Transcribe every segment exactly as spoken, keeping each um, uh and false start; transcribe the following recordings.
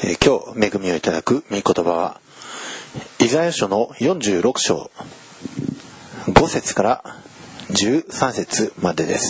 えー、今日恵みをいただく御言葉はイザヤ書のよんじゅうろく章ご節からじゅうさん節までです。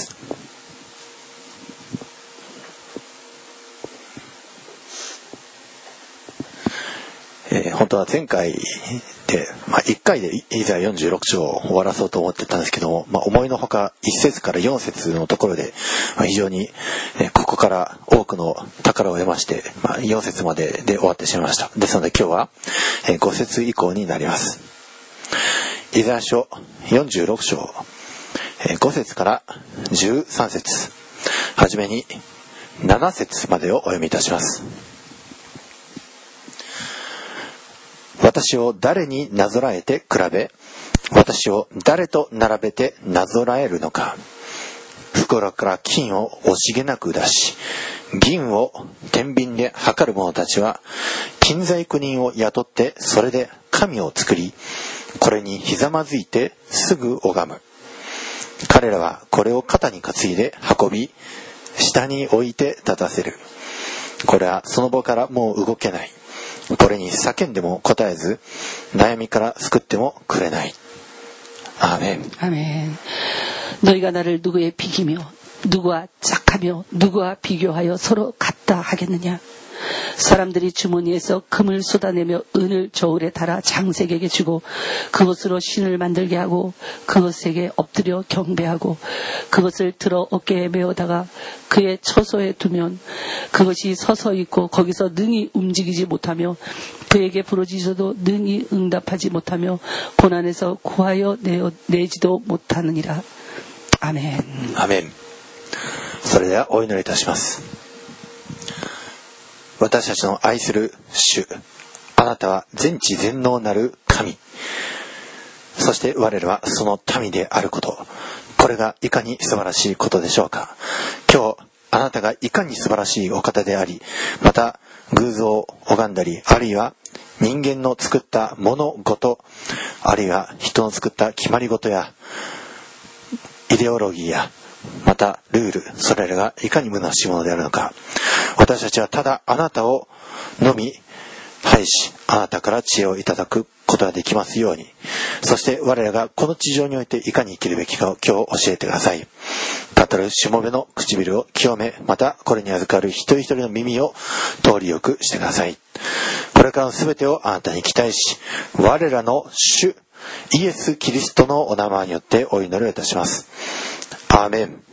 えー、本当は前回で、まあ、いっかいでイザヤよんじゅうろく章を終わらそうと思ってたんですけども、まあ、思いのほかいち節からよん節のところで、まあ、非常に、えー、ここから多くの宝を得まして、まあ、よん節までで終わってしまいました。ですので今日は、えー、ご節以降になります。イザヤ書よんじゅうろく章、えー、ご節からじゅうさん節、はじめになな節までをお読みいたします。私を誰になぞらえて比べ、私を誰と並べてなぞらえるのか。袋から金を惜しげなく出し、銀を天秤で測る者たちは、金細工人を雇ってそれで神を作り、これにひざまずいてすぐ拝む。彼らはこれを肩に担いで運び、下に置いて立たせる。これはその場からもう動けない。これに叫んでも答えず、悩みから救ってもくれない。アーメン。 アーメン。너희가 나를 누구에 비기며 누구와 짝하며 누구와 비교하여 서로 같다 하겠느냐. 사람들이 주머니에서 금을 쏟아내며 은을 저울에 달아 장색에게 주고 그것으로 신을 만들게 하고 그것에게 엎드려 경배하고 그것을 들어 어깨에 메어다가 그의 처소에 두면 그것이 서서 있고 거기서 능히 움직이지 못하며 그에게 부르짖어도 능히 응답하지 못하며 고난에서 구하여 내어, 내지도 못하느니라. 아멘. 아멘. それではお祈りいたします。私たちの愛する主、あなたは全知全能なる神、そして我らはその民であること、これがいかに素晴らしいことでしょうか。今日あなたがいかに素晴らしいお方であり、また偶像を拝んだり、あるいは人間の作った物事、あるいは人の作った決まり事やイデオロギーやまたルール、それらがいかに虚しいものであるのか。私たちはただあなたをのみ拝し、あなたから知恵をいただくことができますように。そして我らがこの地上においていかに生きるべきかを今日教えてください。語るしもべの唇を清め、またこれに預かる一人一人の耳を通りよくしてください。これからのすべてをあなたに期待し、我らの主イエス・キリストのお名前によってお祈りをいたします。アーメン。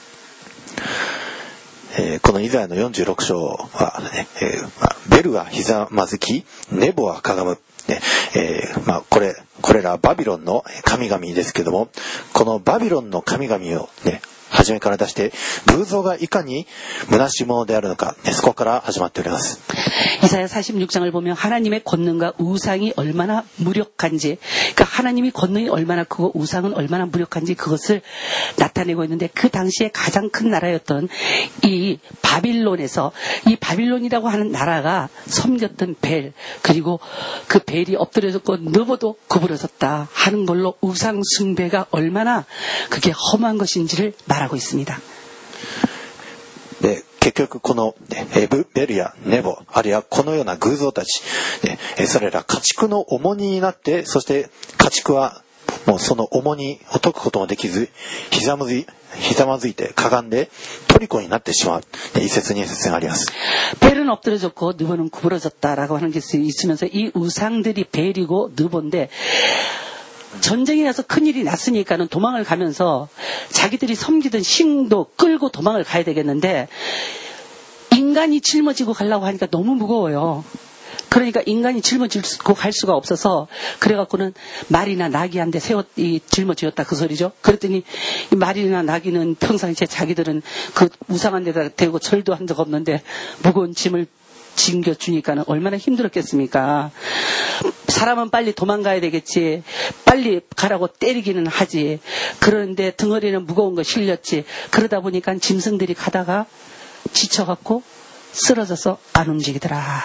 えー、このイザヤのよんじゅうろく章は、ねえーまあ、ベルはひざまずき、ネボはかがむ、ねえーまあ、これこれらバビロンの神々ですけども、このバビロンの神々をね初めから出して偶像がいかに虚しいものであるのか、ね、そこから始まっております。 이사야 사십육 장을 보면 하나님의 권능과 우상이 얼마나 무력한지, 그러니까 하나님이 권능이 얼마나 크고 우상은 얼마나 무력한지 그것을 나타내고 있는데, 그 당시에 가장 큰 나라였던 이 바빌론에서, 이 바빌론이라고 하는 나라가 섬겼던 벨, 그리고 그 벨이 엎드려졌고 너보도 구부러졌다 하는 걸로 우상 숭배가 얼마나 그게 험한 것인지를 말하고 있습니다. で結局このベルやネボ、あるいはこのような偶像たち、それら家畜の重荷になって、そして家畜はもうその重荷を解くこともできず、ひざまずいひざまずいてかがんで虜になってしまう。一節二節があります。 벨은 엎드려졌고 느보는 구부러졌다라고 하는 게 있으면서 이 우상들이 벨이고 느보인데, 전쟁에 가서 큰일이 났으니까는 도망을 가면서 자기들이 섬기던 신도 끌고 도망을 가야 되겠는데, 인간이 짊어지고 가려고 하니까 너무 무거워요. 그러니까 인간이 짊어지고 갈 수가 없어서, 그래갖고는 말이나 나귀한테 세웠, 이 짊어지었다 그 소리죠. 그랬더니 이 말이나 나귀는 평상시에 자기들은 그 우상한 데다 대고 절도 한 적 없는데 무거운 짐을 징겨주니까는 얼마나 힘들었겠습니까. 사람은 빨리 도망가야 되겠지, 빨리 가라고 때리기는 하지, 그런데 덩어리는 무거운 거 실렸지. 그러다 보니까 짐승들이 가다가 지쳐갖고 쓰러져서 안 움직이더라.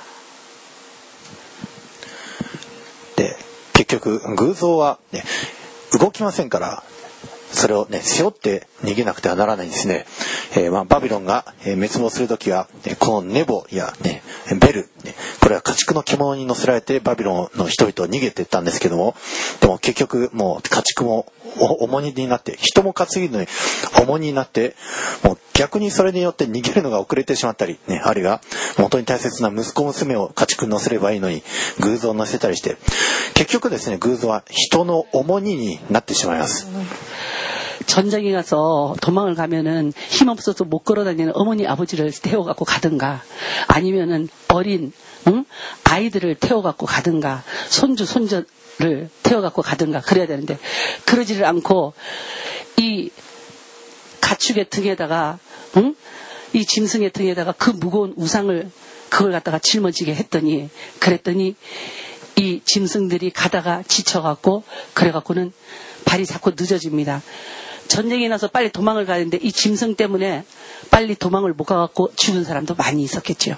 で結局偶像は、ね、動きませんから、それをね背負って逃げなくてはならないんですね。えーまあ、バビロンが、えー、滅亡するときは、ね、このネボやね、 ベル、これは家畜の獣に乗せられてバビロンの人々を逃げていったんですけども、でも結局もう家畜も重荷になって、人も担ぎのに重荷になって、もう逆にそれによって逃げるのが遅れてしまったり、ね、あるいは本当に大切な息子娘を家畜に乗せればいいのに偶像を乗せたりして、結局ですね、偶像は人の重荷になってしまいます。 전쟁에 가서 도망을 가면은 힘없어서 못 걸어다니는 어머니 아버지를 태워갖고 가든가, 아니면은 어린 응? 아이들을 태워갖고 가든가, 손주 손자를 태워갖고 가든가 그래야 되는데, 그러지를 않고 이 가축의 등에다가 응? 이 짐승의 등에다가 그 무거운 우상을 그걸 갖다가 짊어지게 했더니, 그랬더니 이 짐승들이 가다가 지쳐갖고 그래갖고는 발이 자꾸 늦어집니다. 전쟁이 나서 빨리 도망을 가는데 이 짐승 때문에 빨리 도망을 못 가갖고 죽은 사람도 많이 있었겠죠.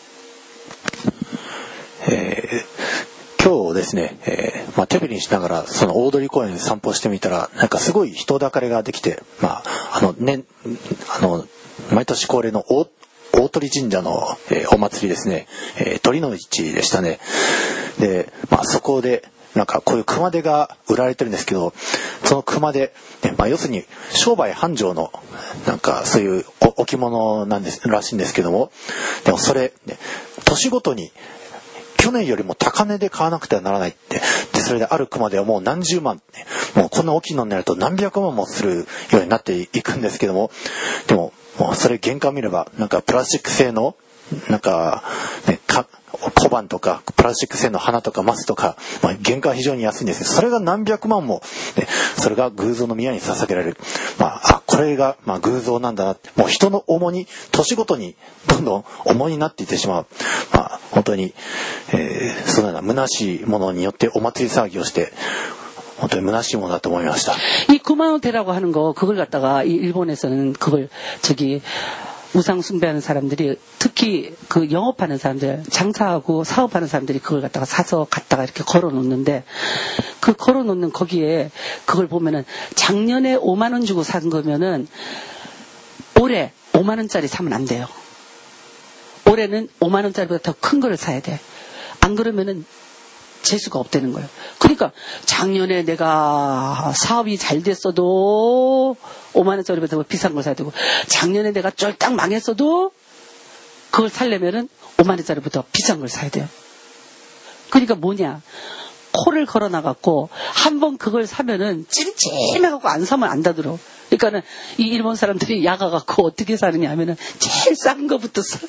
えー、今日ですね、えーまあ、手振りしながらその大通公園散歩してみたら、なんかすごい人だかりができて、まああのね、あの毎年恒例の大大鳥神社の、えー、お祭りですね、えー、鳥の市でしたね。で、まあ、そこでなんかこういう熊手が売られてるんですけど、その熊手、ね、まあ、要するに商売繁盛のなんかそういう置物なんですらしいんですけども、でもそれ、ね、年ごとに去年よりも高値で買わなくてはならないって、でそれである熊手はもう何十万、ね、もうこんな大きいのになると何百万もするようになっていくんですけども、でも、もうそれ原価を見ればなんかプラスチック製のなんか、ね、か小判とかプラスチック製の花とかマスとか、まあ、原価は非常に安いんですけど、それが何百万も、ね、それが偶像の宮に捧げられる、まあ、あこれが、まあ、偶像なんだなって、もう人の重荷、年ごとにどんどん重荷になっていってしまう、まあ、本当に、えー、そのような虚しいものによってお祭り騒ぎをして本当に虚しいものだと思いました。 이 구마노테라고 하는 거, 그걸 갖다가 일본에서는 그걸 저기 우상 숭배하는 사람들이, 특히 그 영업하는 사람들, 장사하고 사업하는 사람들이 그걸 갖다가 사서 갖다가 이렇게 걸어놓는데, 그 걸어놓는 거기에 그걸 보면은 작년에 오만 원 주고 산 거면은 올해 오만 원짜리 사면 안 돼요. 올해는 오만 원짜리보다 더 큰 걸 사야 돼. 안 그러면은 재수가 없다는 거예요. 그러니까 작년에 내가 사업이 잘 됐어도 오만 원짜리보다 더 비싼 걸 사야 되고, 작년에 내가 쫄딱 망했어도 그걸 살려면은 오만 원짜리보다 비싼 걸 사야 돼요. 그러니까 뭐냐, 코를 걸어 나갔고 한번 그걸 사면은 찜찜해갖고 안 사면 안 다들어. 그러니까는 이 일본 사람들이 야가갖고 어떻게 사느냐 하면은 제일 싼 거부터 사.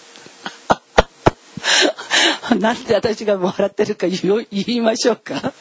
なんで私が笑ってるか言いましょうか。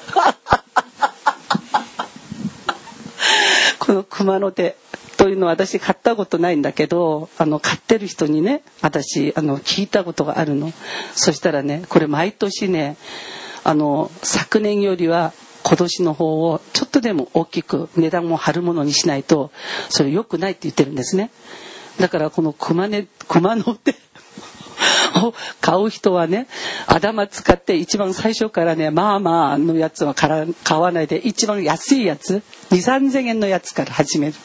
この熊の手というのは私買ったことないんだけど、あの買ってる人にね、私あの聞いたことがあるの。そしたらね、これ毎年ね、あの昨年よりは今年の方をちょっとでも大きく値段も張るものにしないとそれ良くないって言ってるんですね。だからこの熊ね、熊の手を買う人はね、頭使って一番最初からね、まあまあのやつは買わないで、一番安いやつ、に、さんぜんえんのやつから始める。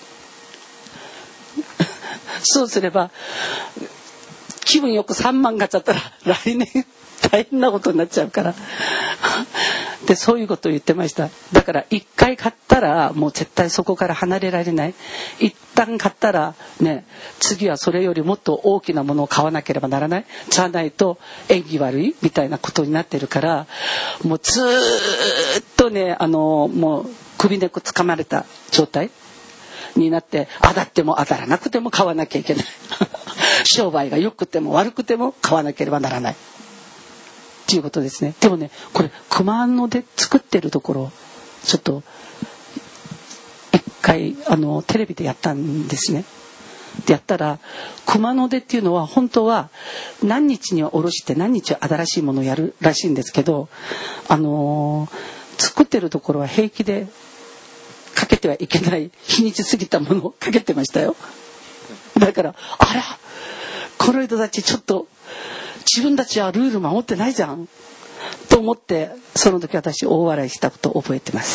そうすれば気分よくさんまん買っちゃったら来年大変なことになっちゃうからで、そういうことを言ってました。だから一回買ったらもう絶対そこから離れられない。一旦買ったらね、次はそれよりもっと大きなものを買わなければならない。じゃないと縁起悪いみたいなことになってるから、もうずーっとね、あのもう首根っこ掴まれた状態になって、当たっても当たらなくても買わなきゃいけない商売が良くても悪くても買わなければならないっていうことですね。でもね、これ熊野で作ってるところちょっと一回あのテレビでやったんですね。でやったら、熊野でっていうのは本当は何日には下ろして何日は新しいものをやるらしいんですけど、あのー、作ってるところは平気でかけてはいけない日にち過ぎたものをかけてましたよ。だから、あらこの人たちちょっと自分たちはルール守ってないじゃんと思って、その時私大笑いしたことを覚えてます。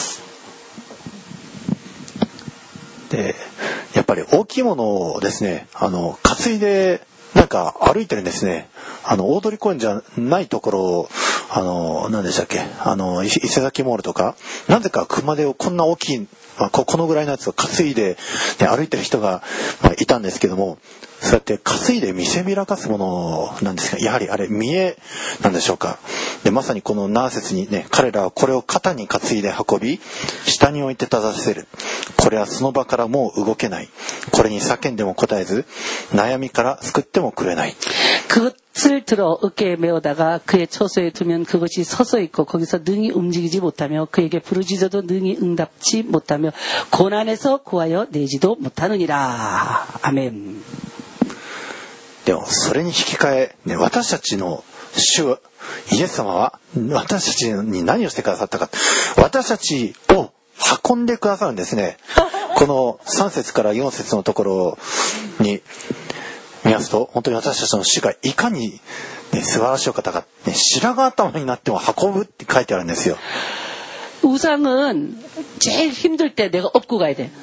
でやっぱり大きいものをですね、あの担いでなんか歩いてるんですね。あの大通公園じゃないところを、あの何でしたっけ、あの伊勢崎モールとか、なぜか熊手をこんな大きい、まあ、こ, このぐらいのやつを担いで、ね、歩いてる人が、まあ、いたんですけども、そうやって担いで見せびらかすものなんですが、やはりあれ見栄なんでしょうか。でまさにこの何節にね、彼らはこれを肩に担いで運び、下に置いて立たせる。これはその場からもう動けない。これに叫んでも答えず、悩みから救ってもくれない。 그것을 들어 어깨에 메어다가 그의 처소에 두면 그것이 서서 있고 거기서 능히 움직이지 못하며 그에게 부르짖어도 능히 응답지 못하며 고난에서 구하여 내지도 못하느니라. 아멘. でもそれに引き換え、ね、私たちの主イエス様は私たちに何をしてくださったか。私たちを運んでくださるんですね。このさん節からよん節のところに見ますと、本当に私たちの主がいかに、ね、素晴らしいお方が、ね、白髪頭になっても運ぶって書いてあるんですよ。 우상은 제일 힘들 때 내가 업고 가야 돼.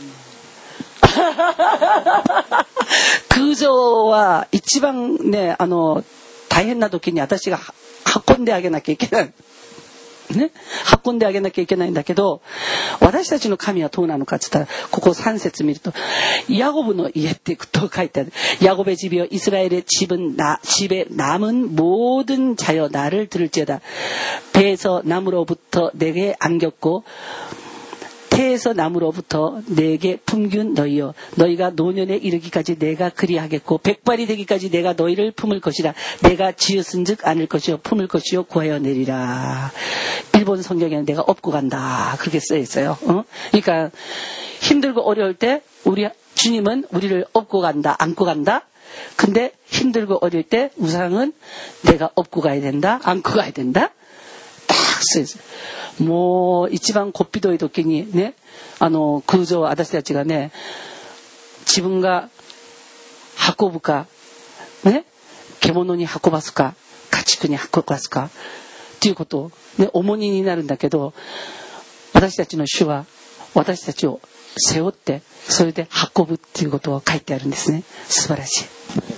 그저와 이치방 네, あの大変な時に私が運んであげなきゃいけない。ね、運んであげなきゃいけないんだけど、私たちの神はどうなのかって言ったら、ここさん節見るとヤゴブの家ってと書いてある。ヤゴベ집이여 이스라엘의 집은 나 집에 남은 모든 자여 나를 들을지어다. 배에서 나무로부터 내게 안겼고 태에서 나무로부터 내게 품균 너희여 너희가 노년에 이르기까지 내가 그리하겠고 백발이 되기까지 내가 너희를 품을 것이라. 내가 지었은즉 안을 것이요 품을 것이요 구하여 내리라. 일본 성경에는 내가 업고 간다 그렇게 써 있어요. 어? 그러니까 힘들고 어려울 때 우리 주님은 우리를 업고 간다, 안고 간다. 근데 힘들고 어려울 때 우상은 내가 업고 가야 된다, 안고 가야 된다. 딱 써 있어요. もう一番こっぴどい時にね、あの空上私たちがね、自分が運ぶかね、獣に運ばすか家畜に運ばすかっていうことをね、重荷になるんだけど、私たちの主は私たちを背負ってそれで運ぶっていうことを書いてあるんですね。素晴らしい。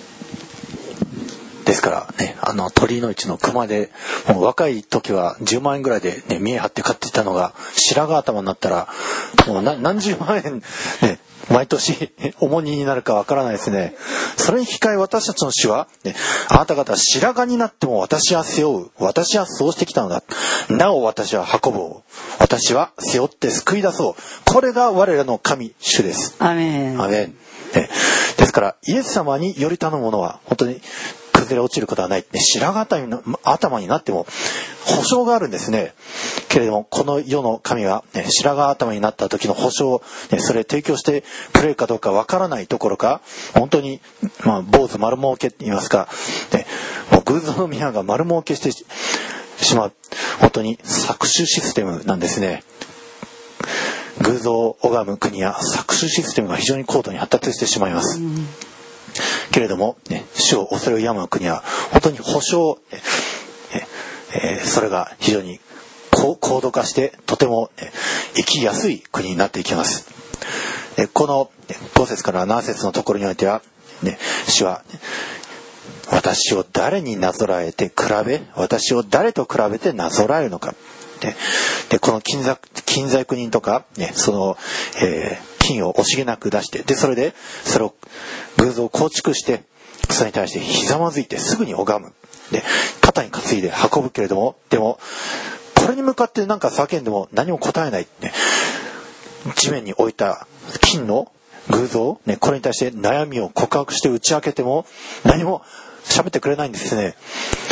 ですからね、あの鳥の市の熊で、もう若い時はじゅうまんえんぐらいで、ね、見え張って買っていたのが白髪頭になったらもう何何十万円、ね、毎年重荷になるかわからないですね。それに引き換え私たちの主は、ね、あなた方白髪になっても私は背負う。私はそうしてきたのだ。なお私は運ぼう。私は背負って救い出そう。これが我らの神主です。 アメン。 アメン。ね、ですからイエス様により頼むものは本当に崩れ落ちることはない。白髪頭になっても保証があるんですね。けれどもこの世の神は、ね、白髪頭になった時の保証を、ね、それを提供してくれるかどうかわからないところか、本当に、まあ、坊主丸儲けって言いますか、ね、もう偶像の宮が丸儲けしてしまう本当に搾取システムなんですね。偶像を拝む国や搾取システムが非常に高度に発達してしまいます。うんけれども、ね、主を恐れを病む国は本当に保証、ええー、それが非常に高度化してとても、ね、生きやすい国になっていきます。えこのご節からなな節のところにおいては、ね、主は私を誰になぞらえて比べ、私を誰と比べてなぞらえるのか。ででこの金座金細工人とか、ね、その、えー金を惜しげなく出して、でそれでそれを偶像を構築して、それに対してひざまずいてすぐに拝む。で肩に担いで運ぶけれども、でもこれに向かって何か叫んでも何も答えない、ね、地面に置いた金の偶像、ね、これに対して悩みを告白して打ち明けても何も喋ってくれないんですね。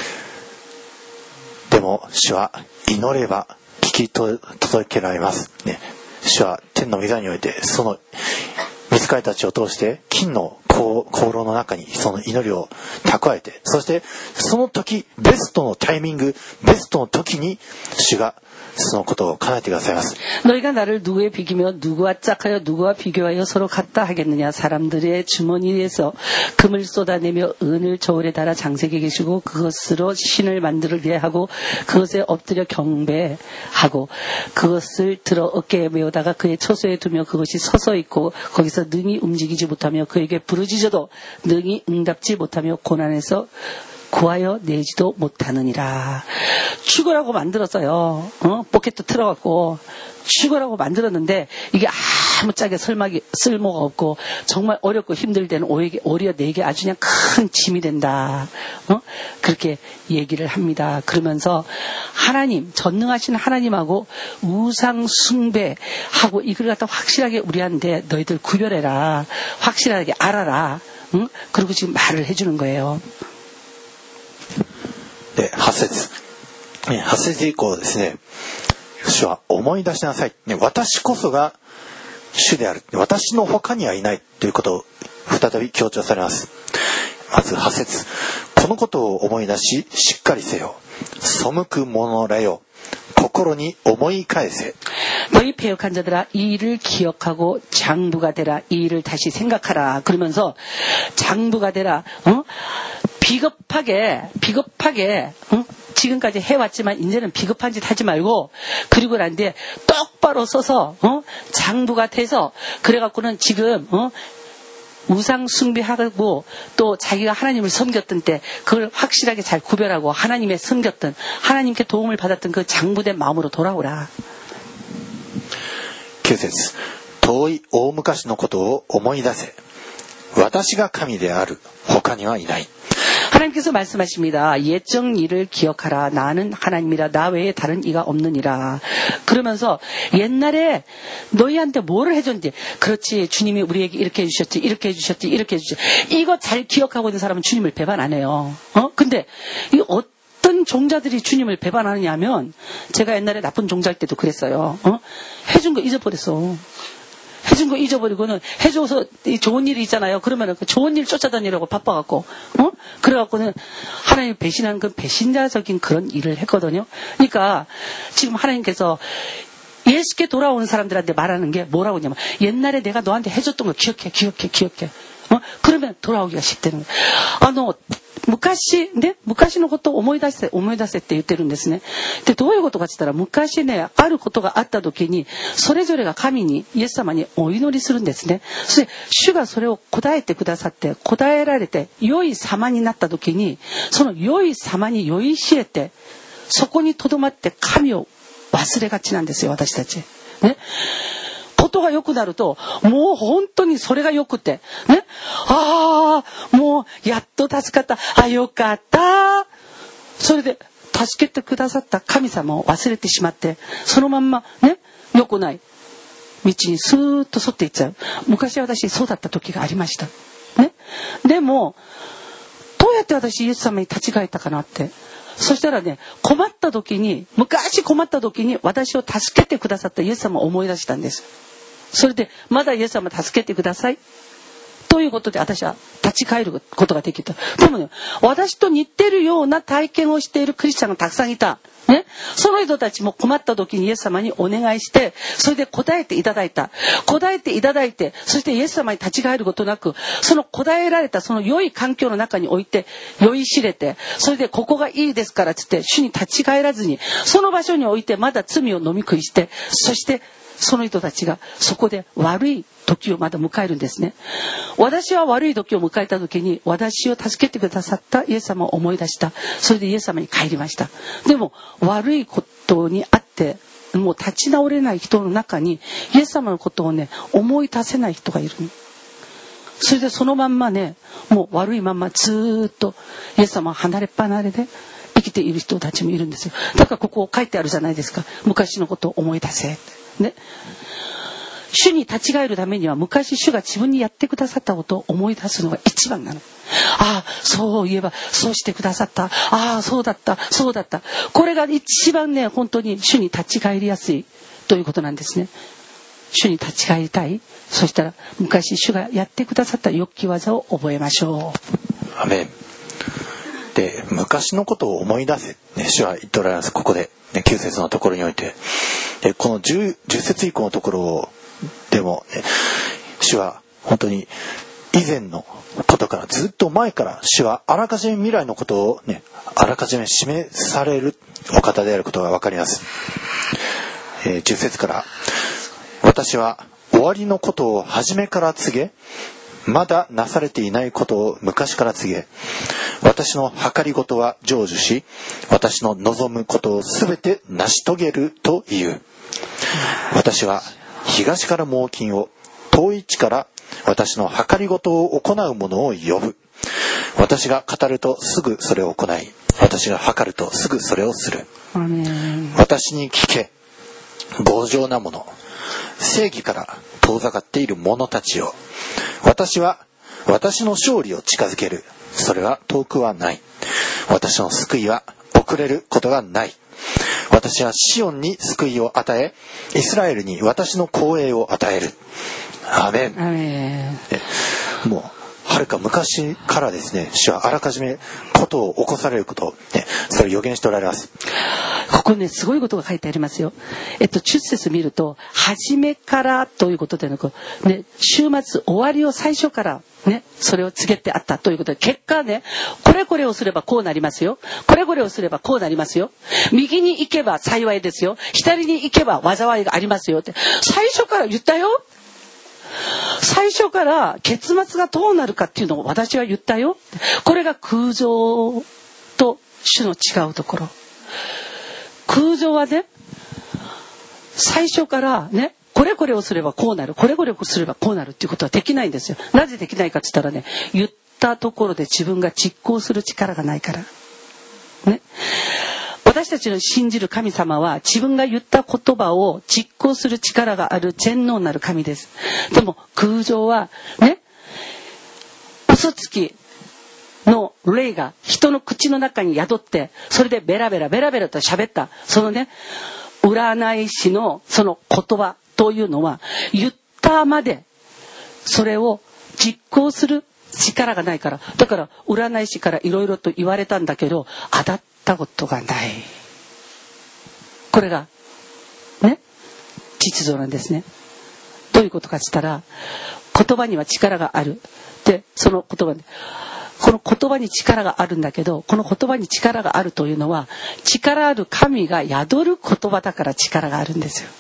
でも主は祈れば聞き届けられます、ね、主は天の御座においてその御使いたちを通して金の香炉の中にその祈りを蓄えて、そしてその時ベストのタイミング、ベストの時に主がそのことを叶えてくださいます。 너희가 나를 누구에 비기며 누구와 짝하여 누구와 비교하여 서로 같다 하겠느냐. 사람들의 주머니에서 금을 쏟아내며 은을 저울에 달아 장색에 계시고 그것으로 신을 만들게 하고 그것에 엎드려 경배하고 그것을 들어 어깨에 메어다가 그의 처소에 두며 그것이 서서 있고 거기서 능히 움직이지 못하며 그에게 부르짖 부르짖어도 능히 응답지 못하며 고난에서 구하여 내지도 못하느니라. 죽으라고 만들었어요. 어? 포켓도 틀어갖고 죽으라고 만들었는데 이게 아무짝에 설마기, 쓸모가 없고 정말 어렵고 힘들 때는 오히려, 오히려 내게 아주 그냥 큰 짐이 된다. 어? 그렇게 얘기를 합니다. 그러면서 하나님, 전능하신 하나님하고 우상 숭배하고 이걸 갖다 확실하게 우리한테 너희들 구별해라. 확실하게 알아라. 응? 그리고 지금 말을 해주는 거예요. で、はち節。はち節以降ですね、主は思い出しなさい。私こそが主である。私の他にはいないということを再び強調されます。まずはち節。このことを思い出し、しっかりせよ。背く者らよ。心に思い返せ. 너희 패역한 자들아 이 일을 기억하고 장부가 되라. 이 일을 다시 생각하라. 그러면서 장부가 되라. 어? 비겁하게 비겁하게 어? 지금까지 해왔지만 이제는 비겁한 짓 하지 말고 그리고 난 뒤에 똑바로 서서 어? 장부가 돼서 그래갖고는 지금 어? 우상 숭배하고 또 자기가 하나님을 섬겼던 때 그걸 확실하게 잘 구별하고 하나님의 섬겼던 하나님께 도움을 받았던 그 장부된 마음으로 돌아오라. きゅう節。遠い大昔のことを思い出せ。私が神である。他にはいない。 하나님께서 말씀하십니다. 옛적 일을 기억하라. 나는 하나님이라. 나 외에 다른 이가 없느니라. 그러면서 옛날에 너희한테 뭐를 해줬는지 그렇지 주님이 우리에게 이렇게 해주셨지 이렇게 해주셨지 이렇게 해주셨지 이거 잘 기억하고 있는 사람은 주님을 배반 안 해요. 어? 근데 이 어떤 종자들이 주님을 배반하느냐 하면 제가 옛날에 나쁜 종자일 때도 그랬어요. 어? 해준 거 잊어버렸어. 해준 거 잊어버리고는 해줘서 좋은 일이 있잖아요. 그러면은 그 좋은 일 쫓아다니려고 바빠갖고, 어? 그래갖고는 하나님 배신하는 그 배신자적인 그런 일을 했거든요. 그러니까 지금 하나님께서 예수께 돌아오는 사람들한테 말하는 게 뭐라고 하냐면 옛날에 내가 너한테 해줬던 거 기억해, 기억해, 기억해. 어? 그러면 돌아오기가 쉽다는 거예요. 아, 너, 昔ね、昔のことを思い出せ、思い出せって言ってるんですね。で、どういうことかって言ったら、昔ね、あることがあった時に、それぞれが神に、イエス様にお祈りするんですね。そして、主がそれを答えてくださって、答えられて、良い様になった時に、その良い様に酔いしれて、そこに留まって神を忘れがちなんですよ、私たち。ね。ことが良くなると、もう本当にそれが良くて、ね。ああ、もうやっと助かった。あ、よかった。それで助けてくださった神様を忘れてしまって、そのまんまね、良くない道にスーッと沿っていっちゃう。昔私そうだった時がありました。ね。でも、どうやって私イエス様に立ち返ったかなって。そしたらね、困った時に、昔困った時に私を助けてくださったイエス様を思い出したんです。それで、まだイエス様助けてください。ということで私は立ち返ることができた。でもね、私と似てるような体験をしているクリスチャンがたくさんいた。ね。その人たちも困った時にイエス様にお願いして、それで答えていただいた。答えていただいて、そしてイエス様に立ち返ることなく、その答えられたその良い環境の中において酔いしれて、それでここがいいですからつって主に立ち返らずに、その場所においてまだ罪を飲み食いして、そしてその人たちがそこで悪い時をまだ迎えるんですね。私は悪い時を迎えた時に私を助けてくださったイエス様を思い出した。それでイエス様に帰りました。でも悪いことにあってもう立ち直れない人の中にイエス様のことをね思い出せない人がいる。それでそのまんまねもう悪いまんまずーっとイエス様は離れっぱなれで生きている人たちもいるんですよ。だからここ書いてあるじゃないですか。昔のことを思い出せ。ね、主に立ち返るためには昔主が自分にやってくださったことを思い出すのが一番なの。ああ、そういえばそうしてくださった。ああ、そうだった、そうだった。これが一番ね、本当に主に立ち返りやすいということなんですね。主に立ち返りたい。そしたら昔主がやってくださった良き技を覚えましょう。 アメン。で、昔のことを思い出せ、ね、主は言っておられます。ここで、ね、きゅう節のところにおいて。でこの 10, 10節以降のところでも、ね、主は本当に以前のことからずっと前から主はあらかじめ未来のことを、ね、あらかじめ示されるお方であることが分かります。えー、じゅっ節から私は終わりのことを初めから告げまだなされていないことを昔から告げ、私の計りごとは成就し、私の望むことをすべて成し遂げるという。私は東から猛禽を、遠い地から私の計りごとを行う者を呼ぶ。私が語るとすぐそれを行い、私が計るとすぐそれをする。 アメン。 私に聞け、強情な者、正義から遠ざかっている者たちよ。私は私の勝利を近づける。それは遠くはない。私の救いは遅れることがない。私はシオンに救いを与え、イスラエルに私の光栄を与える。アーメン。 アメン。もうはるか昔からですね、主はあらかじめことを起こされることを、ね、それを予言しておられます。 ここね、すごいことが書いてありますよ。えっと、出節見ると、初めからということでなく、ね、週末終わりを最初からね、それを告げてあったということで、結果ね、これこれをすればこうなりますよ。これこれをすればこうなりますよ。右に行けば幸いですよ。左に行けば災いがありますよって、最初から言ったよ。最初から結末がどうなるかっていうのを私は言ったよ。これが空情と主の違うところ。空情はね、最初からね、これこれをすればこうなる、これこれをすればこうなるっていうことはできないんですよ。なぜできないかって言ったらね、言ったところで自分が実行する力がないからね。私たちの信じる神様は自分が言った言葉を実行する力がある全能なる神です。でも空情はね、嘘つきの霊が人の口の中に宿って、それでベラベラベラベラと喋った、そのね、占い師のその言葉というのは、言ったまでそれを実行する力がないから。だから占い師からいろいろと言われたんだけど、当たったことがない。これがね、実情なんですね。どういうことかって言ったら、言葉には力がある。で、その言葉にこの言葉に力があるんだけど、この言葉に力があるというのは、力ある神が宿る言葉だから力があるんですよ。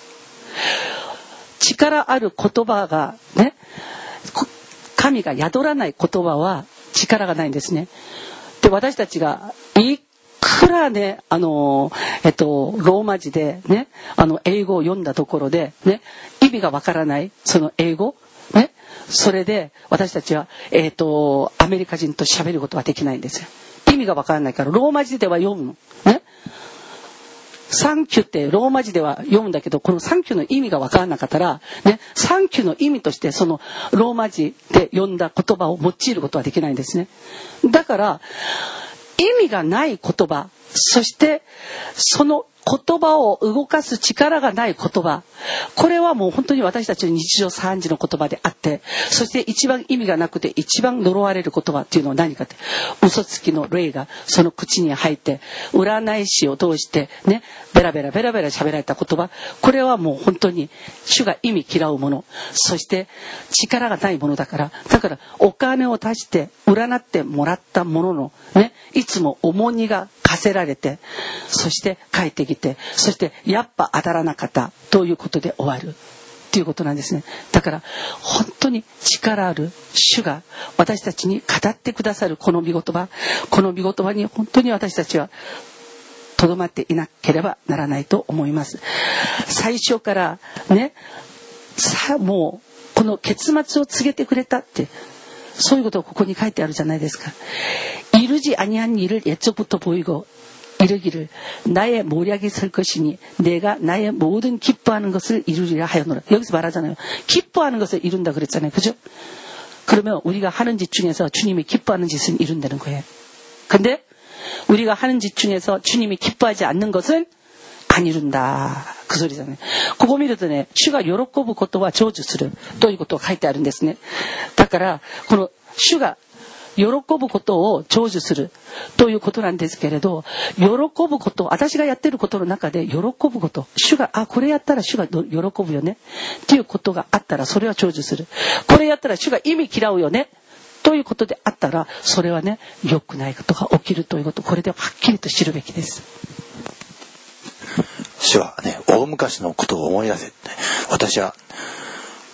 力ある言葉がね、神が宿らない言葉は力がないんですね。で、私たちがいくらね、あのえっとローマ字でね、あの英語を読んだところでね、意味がわからないその英語ね、それで私たちは、えーと、アメリカ人と喋ることはできないんですよ。意味がわからないからローマ字では読むの、ね、サンキュってローマ字では読むんだけど、このサンキュの意味がわからなかったら、ね、サンキュの意味としてそのローマ字で読んだ言葉を用いることはできないんですね。だから意味がない言葉、そしてその言葉を動かす力がない言葉、これはもう本当に私たちの日常三時の言葉であって、そして一番意味がなくて一番呪われる言葉っていうのは何かって、嘘つきの霊がその口に入って、占い師を通してね、ベラベラベラベラ喋られた言葉、これはもう本当に主が意味嫌うもの、そして力がないものだから。だからお金を出して占ってもらったもののね、いつも重荷が課せられて、そして帰ってきて、そしてやっぱ当たらなかったということで終わるということなんですね。だから本当に力ある主が私たちに語ってくださるこの御言葉、この御言葉に本当に私たちはとどまっていなければならないと思います。最初からね、さあもうこの結末を告げてくれたって、そういうことをここに書いてあるじゃないですか。이루지 아니한 일을 예적부터 보이고 이르기를 나의 모략이 설 것이니 내가 나의 모든 기뻐하는 것을 이루리라 하였노라. 여기서 말하잖아요. 기뻐하는 것을 이룬다 그랬잖아요. 그죠? 그러면 우리가 하는 짓 중에서 주님이 기뻐하는 짓은 이룬다는 거예요. 근데 우리가 하는 짓 중에서 주님이 기뻐하지 않는 것은 안 이룬다. 그 소리잖아요. 그거 믿을主が喜ぶことは成就するということが書いてあるんですね。だからこの主が喜ぶことを成就するということなんですけれど、喜ぶこと、私がやってることの中で喜ぶこと、主があこれやったら主が喜ぶよねっていうことがあったらそれは成就する。これやったら主が意味嫌うよねということであったらそれはね、良くないことが起きるということ、これではっきりと知るべきです。 主はね、大昔のことを思い出せ。私は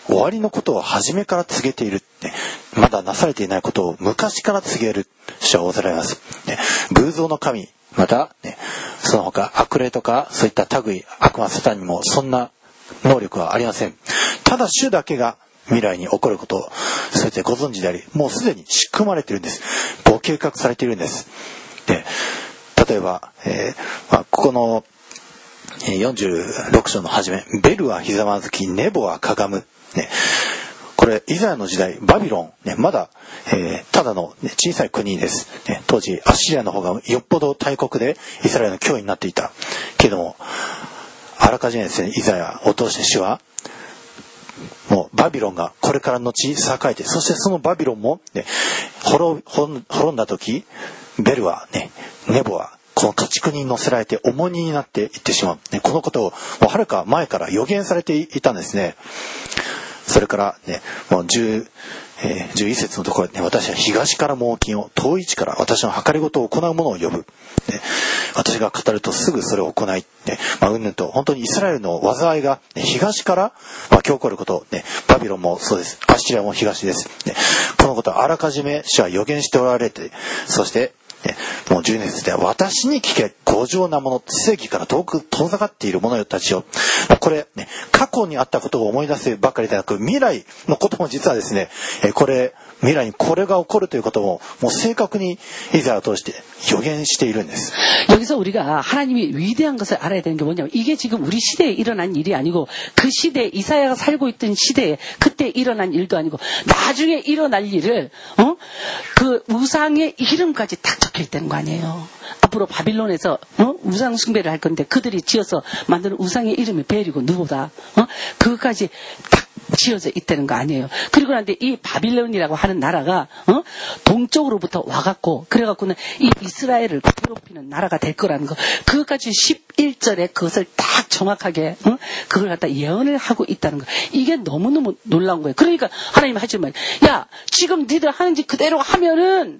終わりのことを初めから告げている、ね、まだなされていないことを昔から告げる主はおざられます、ね、偶像の神また、ね、その他悪霊とかそういった類悪魔サタンにもそんな能力はありません。ただ主だけが未来に起こることを全てご存知であり、もうすでに仕組まれているんです。ご計画されているんです。で、例えば、えーまあ、ここのよんじゅうろく章の初め、ベルはひざまずき、ネボはかがむ、ね、これイザヤの時代バビロン、ね、まだ、えー、ただの、ね、小さい国です、ね、当時アッシリアの方がよっぽど大国でイスラエルの脅威になっていたけども、あらかじめですね、イザヤを通して主はもうバビロンがこれから後栄えて、そしてそのバビロンも、ね、滅んだ時、ベルは、ね、ネボはこの家畜に乗せられて重荷になっていってしまう、ね、このことをもうはるか前から予言されていたんですね。それからね、もう10、えー、じゅういっ節のところでね、私は東から猛禽を、遠い位置から私の計りごとを行う者を呼ぶ、ね、私が語るとすぐそれを行い、ね、まあ、うんぬんと本当にイスラエルの災いが、ね、東から、まあ、今日起こること、ね、バビロンもそうです、アッシリアも東です、ね、このことはあらかじめ主は予言しておられて、そしてもうじゅうに節では私に聞け強情な者、正義から遠く遠ざかっている者たちよ。これ、ね、過去にあったことを思い出すばかりでなく、未来のことも実はですね、これ未来にこれが起こるということももう正確にイザヤを通して予言しているんです。 여기서 우리가 하나님이 위대한 것을 알아야 되는 게 뭐냐면, 이게 지금 우리 시대에 일어난 일이 아니고 그 시대에 이사야가 살고 있던 시대에 그때 일어난 일도 아니고 나중에 일어날 일을 어? 그 우상의 이름까지 딱 적혀 있다는 거 아니에요. 앞으로 바빌론에서 어? 우상 숭배를 할 건데 그들이 지어서 만드는 우상의 이름이 벨이고 누구다. 어? 그것까지 딱 지어져 있다는 거 아니에요. 그리고 난데 이 바빌론이라고 하는 나라가 어? 동쪽으로부터 와갖고 그래갖고는 이 이스라엘을 괴롭히는 나라가 될 거라는 거, 그것까지 십일 절에 그것을 딱 정확하게 어? 그걸 갖다 예언을 하고 있다는 거, 이게 너무너무 놀라운 거예요. 그러니까 하나님 하실 말, 야 지금 니들 하는 짓 그대로 하면은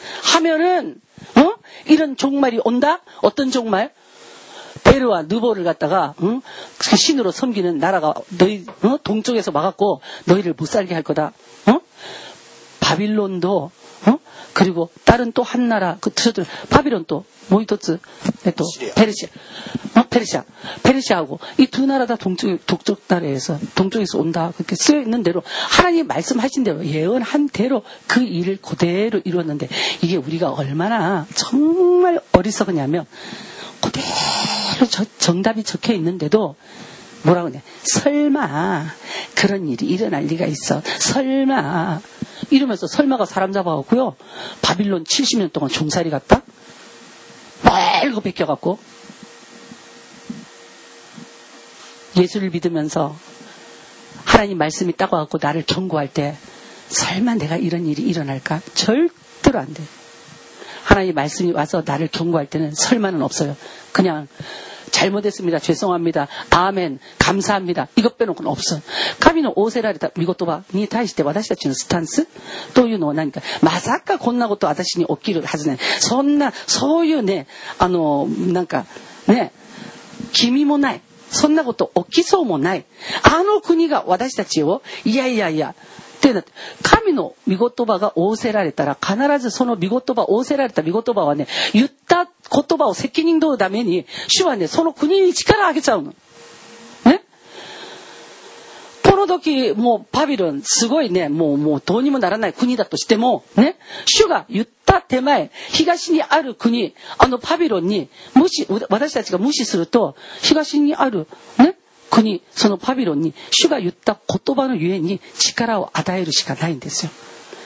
하면은 어? 이런 종말이 온다? 어떤 종말? 베르와 느보를 갖다가 응? 그 신으로 섬기는 나라가 너희 어? 동쪽에서 막았고 너희를 못 살게 할 거다. 어? 바빌론도 어? 그리고 다른 또 한 나라 그 저들 바빌론 또 모이토츠 또 페르시아 어? 페르시아 페르시아하고 이 두 나라 다 동쪽 동쪽 나라에서 동쪽에서 온다. 그렇게 쓰여 있는 대로 하나님 말씀하신 대로 예언한 대로 그 일을 그대로 이루었는데, 이게 우리가 얼마나 정말 어리석으냐면 그대로 저, 정답이 적혀 있는데도 뭐라고 하냐, 설마 그런 일이 일어날 리가 있어, 설마 이러면서 설마가 사람 잡아갖고요 바빌론 칠십 년 동안 종살이 갔다 멀고 뺏겨갖고 예수를 믿으면서 하나님 말씀이 딱 와갖고 나를 경고할 때 설마 내가 이런 일이 일어날까? 절대로 안 돼. 하나님 말씀이 와서 나를 경고할 때는 설마는 없어요. 그냥 잘못했습니다. 죄송합니다. 아멘. 감사합니다. 이것 빼놓고는 없어. 神の仰せられた御言葉に対して私たちのスタンスというのは何か、まさかこんなこと私に起きるはずない。そんな、そういうね、あの、なんか、ね、君もない。そんなこと起きそうもない。あの国が私たちを、いやいやいや、ってなって、神の御言葉が仰せられたら、必ずその御言葉、仰せられた御言葉はね、言った言葉を責任取るために、主はね、その国に力をあげちゃうの。ね。この時、もうバビロン、すごいね、もう、もうどうにもならない国だとしても、ね、主が言った手前、東にある国、あのバビロンに、無視、私たちが無視すると、東にある、ね、国、そのバビロンに主が言った言葉のゆえに力を与えるしかないんですよ。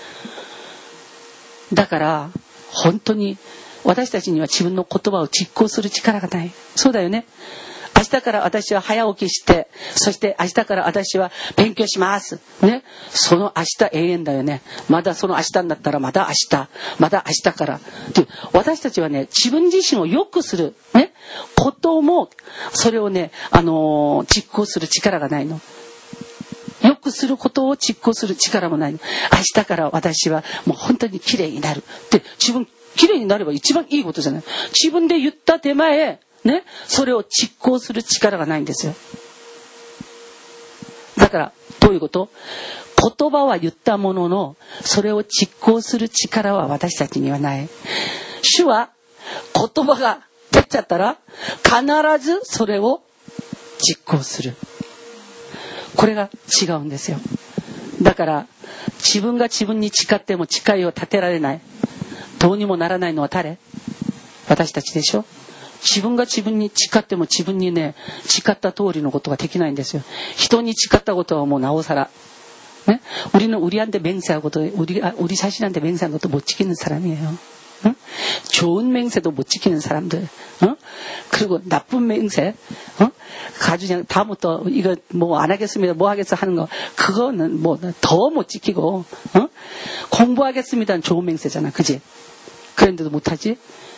だから本当に私たちには自分の言葉を実行する力がない。そうだよね。明日から私は早起きして、そして明日から私は勉強しますね。その明日永遠だよね。まだその明日になったらまた明日、また明日からで、私たちはね、自分自身を良くするねことも、それをね、あのー、実行する力がないの。良くすることを実行する力もないの。明日から私はもう本当に綺麗になるって、自分綺麗になれば一番いいことじゃない。自分で言った手前ね、それを実行する力がないんですよ。だかだからどういうこと？言葉は言ったもののそれを実行する力は私たちにはない。主は言葉が出ちゃったら必ずそれを実行する。これが違うんですよ。だから自分が自分に誓っても誓いを立てられない、どうにもならないのは誰？私たちでしょ。自分が自分に誓っても自分にね、誓った通りのことができないんですよ。人に誓ったことはもうなおさら네? 우리는 우리한테 맹세하고도 우리 우리 자신한테 맹세한 것도 못 지키는 사람이에요. 응? 좋은 맹세도 못 지키는 사람들. 어? 그리고 나쁜 맹세, 어? 아주 그냥 다음부터 이거 뭐 안 하겠습니다, 뭐 하겠어 하는 거, 그거는 뭐 더 못 지키고, 어? 공부하겠습니다는 좋은 맹세잖아, 그지? 그런데도 못 하지?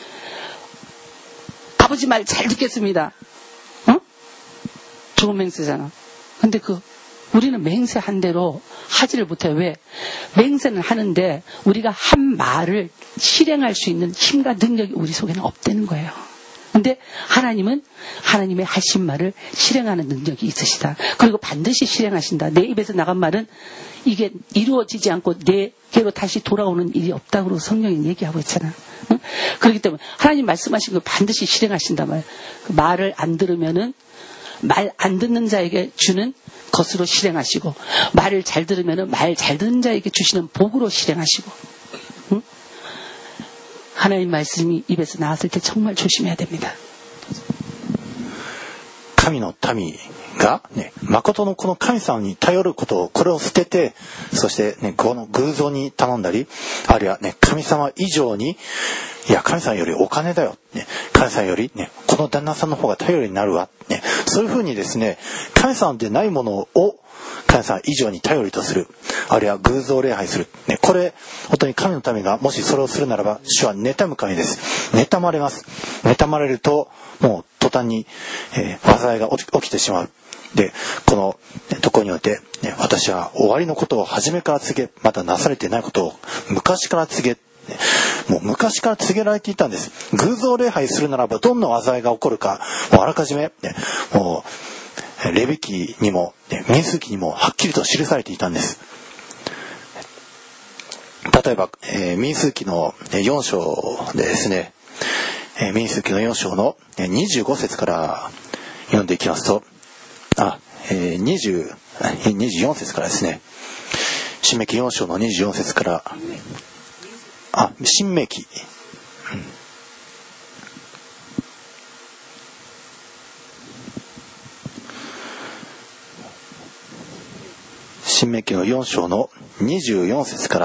아버지 말 잘 듣겠습니다. 어? 좋은 맹세잖아. 근데 그 우리는 맹세한 대로 하지를 못해요. 왜? 맹세는 하는데 우리가 한 말을 실행할 수 있는 힘과 능력이 우리 속에는 없다는 거예요. 근데 하나님은 하나님의 하신 말을 실행하는 능력이 있으시다. 그리고 반드시 실행하신다. 내 입에서 나간 말은 이게 이루어지지 않고 내게로 다시 돌아오는 일이 없다고 성령이 얘기하고 있잖아. 응? 그렇기 때문에 하나님 말씀하신 걸 반드시 실행하신다 말. 그 말을 안 들으면은 말 안 듣는 자에게 주는 것으로 실행하시고, 말을 잘 들으면 말 잘 듣는 자에게 주시는 복으로 실행하시고, 응? 하나님 말씀이 입에서 나왔을 때 정말 조심해야 됩니다. 神の民が、ね、誠のこの神様に頼ることを、これを捨てて、そして、ね、この偶像に頼んだり、あるいは、ね、神様以上に、いや神様よりお金だよ、ね、神様より、ね、この旦那さんの方が頼りになるわ、ね、そういうふうにですね、神様でないものを神様以上に頼りとする、あるいは偶像礼拝する、ね、これ本当に神の民がもしそれをするならば、主は妬む神です。妬まれます。妬まれるともう途端に、えー、災いが起き、起きてしまう。でこの、ね、ところによって、ね、私は終わりのことを初めから告げ、またなされていないことを昔から告げ、もう昔から告げられていたんです。偶像礼拝するならばどんな災いが起こるか、もうあらかじめ、ね、もうレビ記にも、ね、民数記にもはっきりと記されていたんです。例えば、えー、民数記のよん章でですね、えー、民数記のよん章のにじゅうご節から読んでいきますと、あ、えー、にじゅう、にじゅうよん節からですね、新明記よん章のにじゅうよん節から、あ、新明記、うん、新明記のよん章のにじゅうよん節から、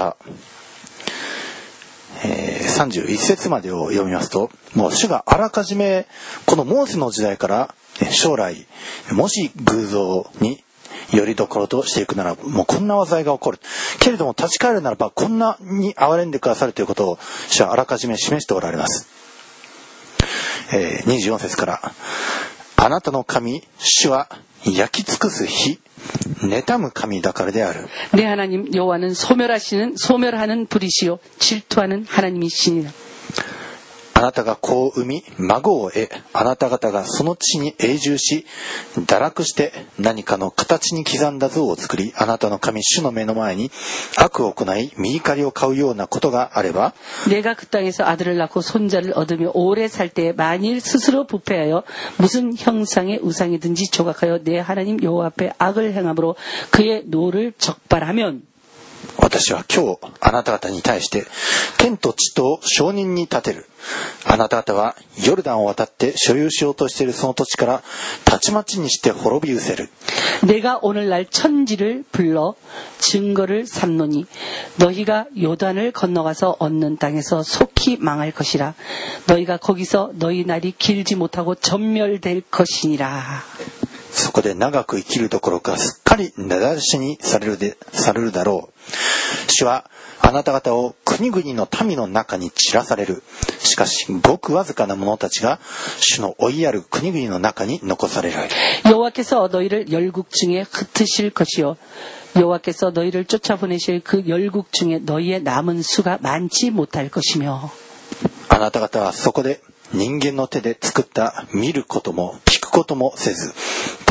えー、さんじゅういち節までを読みますと、もう主があらかじめこのモーセの時代から将来もし偶像によりどころとしていくならもうこんな災いが起こるけれども、立ち返るならばこんなに憐れんでくださるということを主はあらかじめ示しておられます。えー、にじゅうよん節から、あなたの神主は焼き尽くす火、妬む神だからである。 내 하나님 여호와는 소멸하시는 소멸하는 불이시요 질투하는 하나님이시니라. あなたが子を産み孫を得、あなた方がその地に永住し堕落して何かの形に刻んだ像を作り、あなたの神主の目の前に悪を行い身怒りを買うようなことがあれば、 내가 그 땅에서 아들을 낳고 손자를 얻으며 오래 살 때에 만일 스스로 부패하여 무슨 형상의 우상이든지 조각하여 내 하나님 여호와 앞에 악을 행함으로 그의 노를 적발하면, 私は今日あなた方に対して天と地とを証人に立てる。あなた方はヨルダンを渡って所有しようとしているその土地からたちまちにして滅び失せる。 내가 오늘날 천지를 불러 증거를 삼노니 너희가 요단을 건너가서 얻는 땅에서 속히 망할 것이라. 너희가 거기서 너희 날이 길지 못하고 전멸될 것이니라. そこで長く生きるどころかすっかり根絶やしにされるでされるだろう。主はあなた方を国々の民の中に散らされる。しかしごくわずかな者たちが主の追いやる国々の中に残される。 여호와께서 너희를 열국 중에 흩으실 것이요 여호와께서 너희를 쫓아보내실 그 열국 중에 너희의 남은 수가 많지 못할 것이며. あなた方はそこで人間の手で作った見ることも聞くこともせず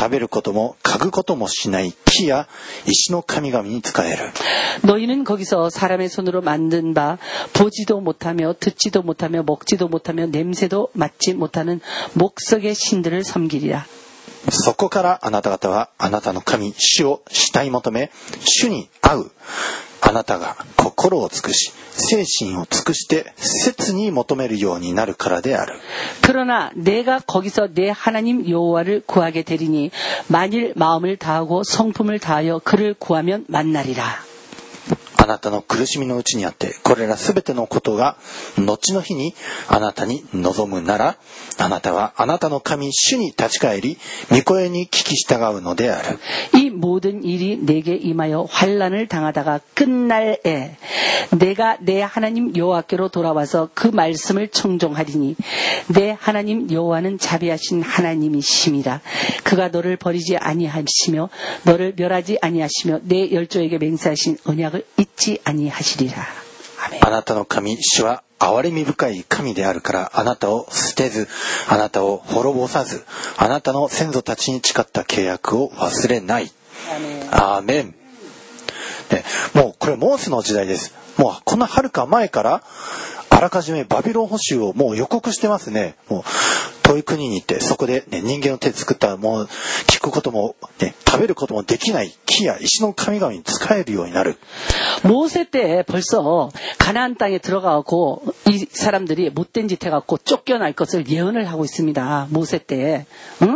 食べることも嗅ぐこともしない木や石の神々に仕える。 너희는 거기서 사람의 손으로 만든 바 보지도 못하며 듣지도 못하며 먹지도 못하며 냄새도 맡지 못하는 목석의 신들을 섬기리라. そこからあなた方はあなたの神主を慕い求め、主に会うあなたが心を尽くし精神を尽くして切に求めるようになるからである。 그러나 내가 거기서 내 하나님 여호와를 구하게 되리니 만일 마음을 다하고 성품을 다하여 그를 구하면 만나리라. あなたの苦しみのうちにあってこれらすべてのことが後の日にあなたに望むなら、あなたはあなたの神主に立ち返り御声に聞き従うのである。 이 모든 일이 내게 임하여 환난을 당하다가 끝날에 내가 내 하나님 여호와께로 돌아와서 그 말씀을 청종하리니 내 하나님 여호와는 자비하신 하나님이심이라. 그가 너를 버리지 아니하시며 너를 멸하지 아니하시며 내 열조에게 맹세하신 언약을 잊지 아니하시리라. 아멘. あなたの神主は憐れみ深い神であるからあなたを捨てずあなたを滅ぼさずあなたの先祖たちに誓った契約を忘れない。アーメン。ね、もうこれモーセの時代です。もうこの遥か前からあらかじめバビロン捕囚をもう予告してますね。もう遠い国に行ってそこで、ね、人間の手で作ったもう聞くことも、ね、食べることもできない木や石の神々に仕えるようになる。 모세 때 벌써 가나안 땅에 들어가고 이 사람들이 못된 짓 해갖고 쫓겨날 것을 예언을 하고 있습니다. 모세 때. 응?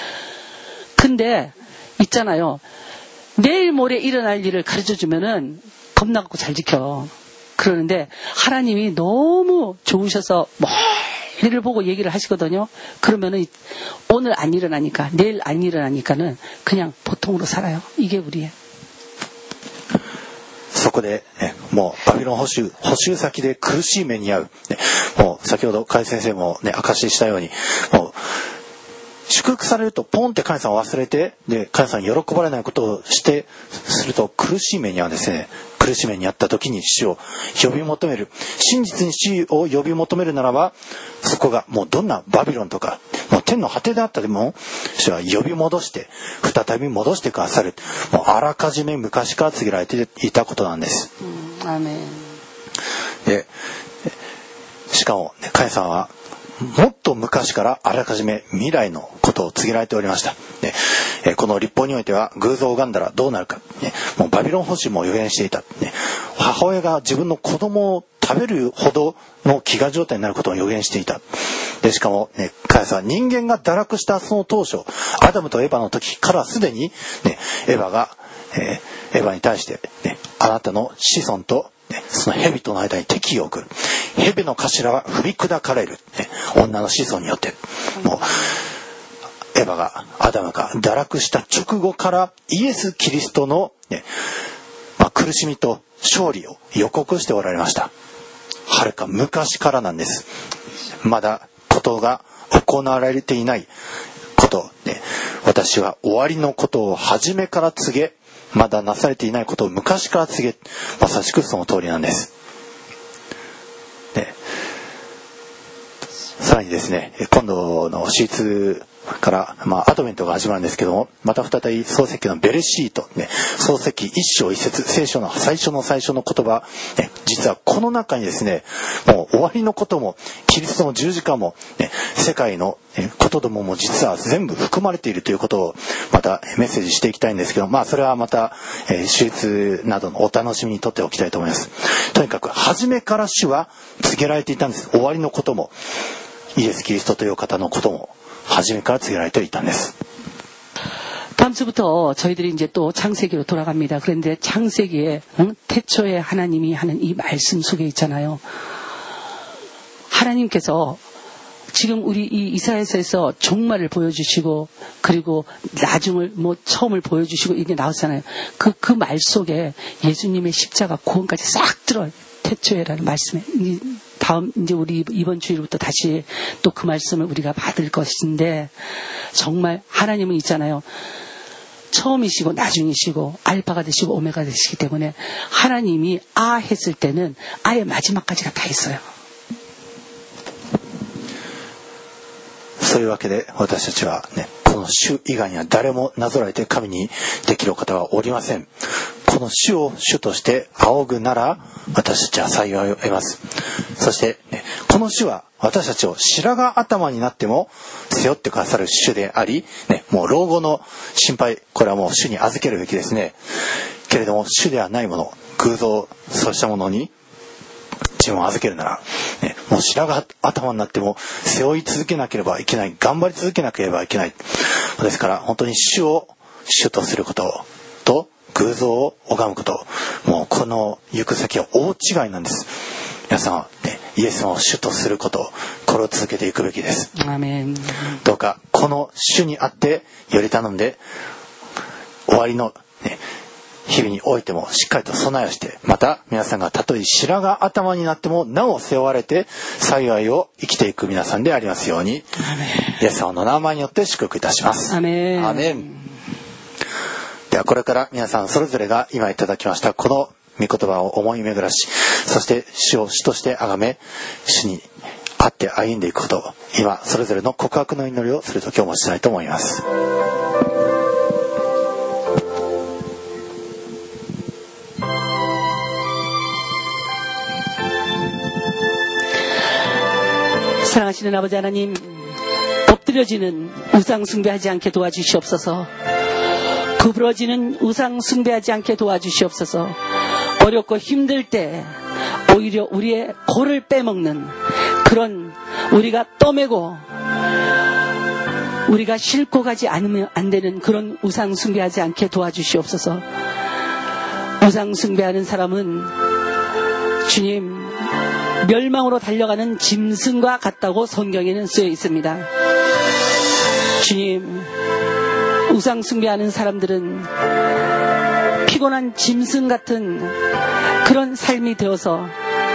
근데 있잖아요. 내일 모레 일어날 일을 가르쳐주면은 겁나갖고 잘 지켜. 그러는데 하나님이 너무 좋으셔서 멀리를 보고 얘기를 하시거든요. 그러면은 오늘 안 일어나니까 내일 안 일어나니까는 그냥 보통으로 살아요. 이게 우리의. そこで、ね、もうバビロン捕囚捕囚先で苦しい目に遭う、ね、もう先ほど甲斐先生もね証ししたように、もう祝福されるとポンって神様を忘れて、で神様に喜ばれないことをしてすると苦しい目に遭うんですね。苦しい目に遭った時に主を呼び求める、真実に主を呼び求めるならば、そこがもうどんなバビロンとかもう天の果てであったでも主は呼び戻して再び戻してくださる。もうあらかじめ昔から告げられていたことなんです。 アーメン。 でしかも、ね、神様はもっと昔からあらかじめ未来のことを告げられておりました。でえこの立法においては偶像を拝んだらどうなるか、ね、もうバビロン捕囚も予言していた、ね、母親が自分の子供を食べるほどの飢餓状態になることを予言していた。でしかも、ね、神様は人間が堕落したその当初アダムとエバの時からすでに、ね、エバが、えー、エバに対して、ね、あなたの子孫とその蛇との間に敵を送る。蛇の頭は踏み砕かれる、ね、女の子孫によって。もうエヴァがアダムが堕落した直後からイエス・キリストの、ねまあ、苦しみと勝利を予告しておられました。はるか昔からなんです。まだことが行われていないこと、ね、私は終わりのことを初めから告げ、まだなされていないことを昔から告げ、まさしくその通りなんです。でさらにですね、今度のシーツから、まあ、アドベントが始まるんですけども、また再び創世記のベレシート、ね、創世記一章一節、聖書の最初の最初の言葉、ね、実はこの中にですね、もう終わりのこともキリストの十字架も、ね、世界のことどもも実は全部含まれているということをまたメッセージしていきたいんですけど、まあそれはまた、えー、手術などのお楽しみにとっておきたいと思います。とにかく初めから主は告げられていたんです。終わりのこともイエス・キリストという方のことも初めから告げられていたんです。 다음 주부터 저희들이 이제 또 창세기로 돌아갑니다. 그런데 창세기에 응? 태초에 하나님이 하는 이 말씀 속에 있잖아요. 하나님께서 지금 우리 이 이사야서에서 종말을 보여주시고 그리고 나중을 뭐 처음을 보여주시고 이게 나왔잖아요. 그 그 말 속에 예수님의 십자가 구원까지 싹 들어요. 태초에라는 말씀에. 다음 이제 우리 이번 주일부터 다시 또 그 말씀을 우리가 받을 것인데, 정말 하나님은 있잖아요. 처음이시고 나중이시고 알파가 되시고 오메가 되시기 때문에 하나님이 아 했을 때는 아의 마지막까지가 다 있어요. そういうわけで私たちはね、ここの主以外には誰もなぞらえて神にできる方はおりません。この主を主として仰ぐなら私たちは幸いを得ます。そして、ね、この主は私たちを白髪頭になっても背負ってくださる主であり、ね、もう老後の心配、これはもう主に預けるべきですね。けれども主ではないもの、偶像、そうしたものに自分を預けるなら、ね、もう白髪頭になっても背負い続けなければいけない、頑張り続けなければいけない。ですから本当に主を主とすることと偶像を拝むこと、もうこの行く先は大違いなんです。皆さんは、ね、イエス様を主とすること、これを続けていくべきです。 アメン。 どうかこの主にあってより頼んで、終わりの、ね、日々においてもしっかりと備えをして、また皆さんがたとえ白髪頭になってもなお背負われて幸いを生きていく皆さんでありますように、イエス様の名前によって祝福いたします。 アメン。 アメン。ではこれから皆さんそれぞれが今いただきましたこの御言葉を思い巡らし、そして主を主として崇め、主に会って歩んでいくこと、今それぞれの告白の祈りをすると今日もしたいと思います。 사랑하시는 아버지 하나님, 엎드려지는 우상 숭배하지 않게 도와주시옵소서. 구부러지는 우상 숭배하지 않게 도와주시옵소서. 어렵고 힘들 때 오히려 우리의 골을 빼먹는 그런, 우리가 떠매고 우리가 싣고 가지 않으면 안 되는 그런 우상 숭배하지 않게 도와주시옵소서. 우상 숭배하는 사람은 주님, 멸망으로 달려가는 짐승과 같다고 성경에는 쓰여 있습니다. 주님, 우상 숭배하는 사람들은 피곤한 짐승 같은 그런 삶이 되어서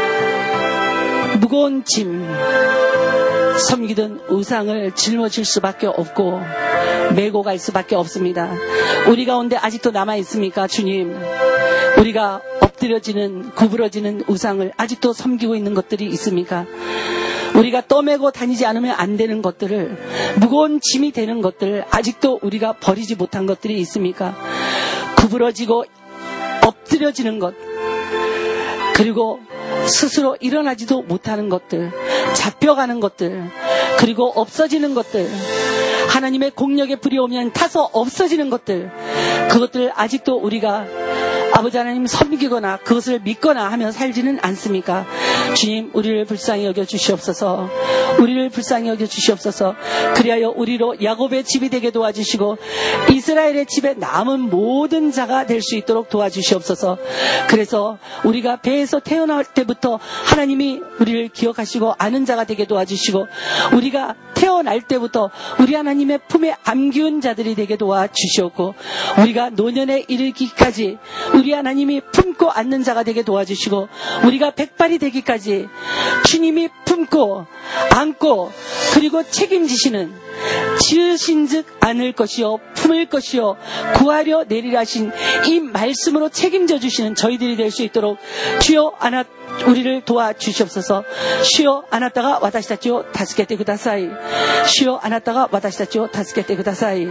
무거운 짐, 섬기던 우상을 짊어질 수밖에 없고 메고 갈 수밖에 없습니다. 우리 가운데 아직도 남아 있습니까, 주님? 우리가 엎드려지는, 구부러지는 우상을 아직도 섬기고 있는 것들이 있습니까? 우리가 떠매고 다니지 않으면 안 되는 것들을, 무거운 짐이 되는 것들을 아직도 우리가 버리지 못한 것들이 있습니까? 구부러지고 엎드려지는 것, 그리고 스스로 일어나지도 못하는 것들, 잡혀가는 것들, 그리고 없어지는 것들, 하나님의 공력에 불이 오면 타서 없어지는 것들, 그것들 아직도 우리가 아버지 하나님 섬기거나 그것을 믿거나 하며 살지는 않습니까? 주님, 우리를 불쌍히 여겨 주시옵소서. 우리를 불쌍히 여겨 주시옵소서. 그리하여 우리로 야곱의 집이 되게 도와주시고 이스라엘의 집에 남은 모든 자가 될 수 있도록 도와주시옵소서. 그래서 우리가 배에서 태어날 때부터 하나님이 우리를 기억하시고 아는 자가 되게 도와주시고, 우리가 태어날 때부터 우리 하나님의 품에 안기운 자들이 되게 도와주시옵고, 우리가 노년에 이르기까지 우리 하나님이 품고 앉는 자가 되게 도와주시고, 우리가 백발이 되기까지 주님이 품고 안고 그리고 책임지시는, 지으신즉 않을 것이요 품을 것이요 구하려 내리라 하신 이 말씀으로 책임져 주시는 저희들이 될 수 있도록 주여 아나 우리를 도와주시옵소서. 주여 아나타가 와다시たちを助けてください. 주여 아나타가 와다시たちを助けてください.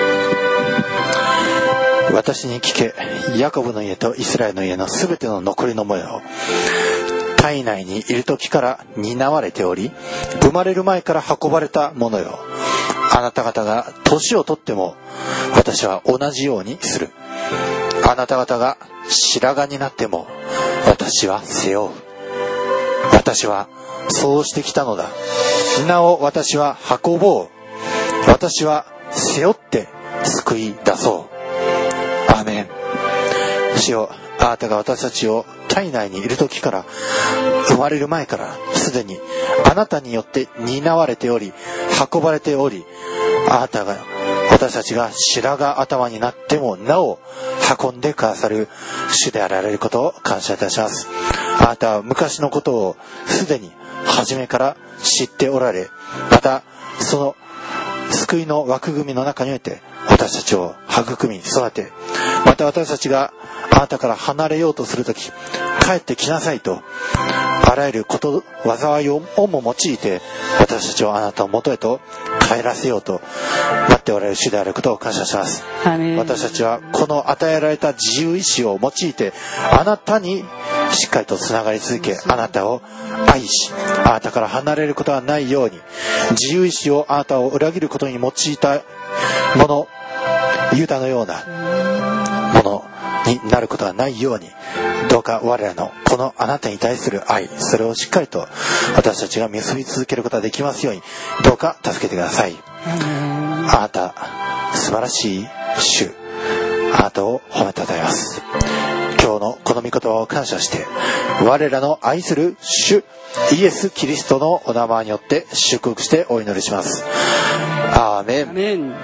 私に聞け、ヤコブの家とイスラエルの家のすべての残りのものを、体内にいる時から担われており、生まれる前から運ばれたものよ。あなた方が年をとっても私は同じようにする。あなた方が白髪になっても私は背負う。私はそうしてきたのだ。なお私は運ぼう。私は背負って救い出そう。アーメン。主よ、あなたが私たちを体内にいる時から、生まれる前からすでにあなたによって担われており、運ばれており、あなたが私たちが白髪頭になってもなお運んでくださる主であられることを感謝いたします。あなたは昔のことをすでに初めから知っておられ、またその救いの枠組みの中において私たちを育み育て、また私たちがあなたから離れようとするとき、帰ってきなさいとああらゆること災いをも用いて私たちをあなたの元へと帰らせようと待っておられる主であることを感謝します。私たちはこの与えられた自由意志を用いてあなたにしっかりとつながり続け、あなたを愛し、あなたから離れることはないように、自由意志をあなたを裏切ることに用いたもの、ユダのようなものになることはないように、どうか我らのこのあなたに対する愛、それをしっかりと私たちが結び続けることができますように、どうか助けてください。あなた素晴らしい主、あなたを褒めたたえます。今日のこの御言葉を感謝して、我らの愛する主イエス・キリストのお名前によって祝福してお祈りします。アーメン。アーメン。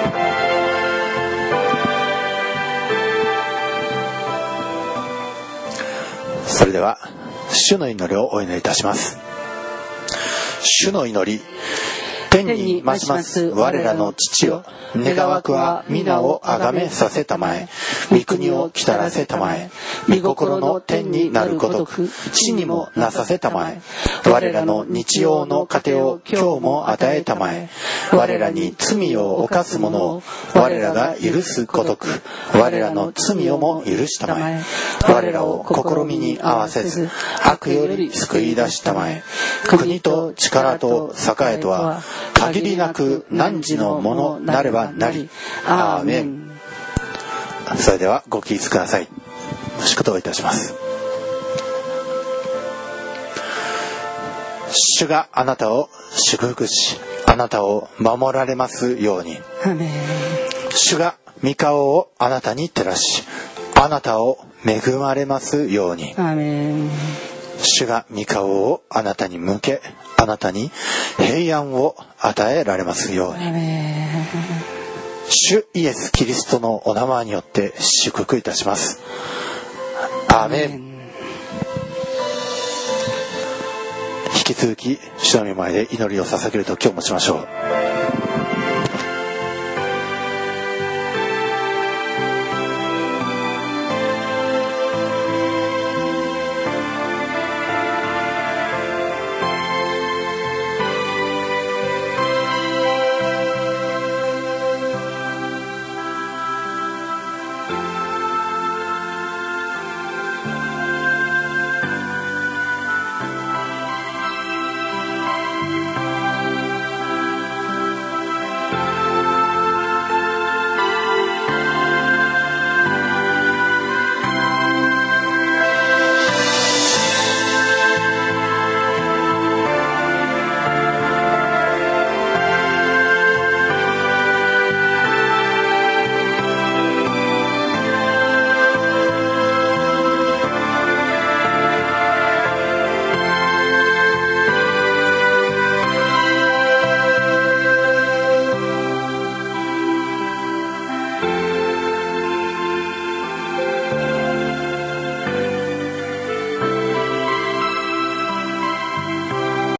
それでは主の祈りをお祈りいたします。主の祈り。天に増します我らの父よ、願わくは皆をあがめさせたまえ、御国を来たらせたまえ、御心の天になるごとく地にもなさせたまえ、我らの日用の糧を今日も与えたまえ、我らに罪を犯す者を我らが許すごとく我らの罪をも許したまえ、我らを試みに合わせず悪より救い出したまえ、国と力と栄えとは限りなく汝のものなればなり。アーメン。それではご起立ください。祝祷いたします。主があなたを祝福し、あなたを守られますように。アーメン。主が御顔をあなたに照らし、あなたを恵まれますように。アーメン。主が御顔をあなたに向け、あなたに平安を与えられますように。主イエス・キリストのお名前によって祝福いたします。アーメン。引き続き主の御前で祈りを捧げると今日もしましょう。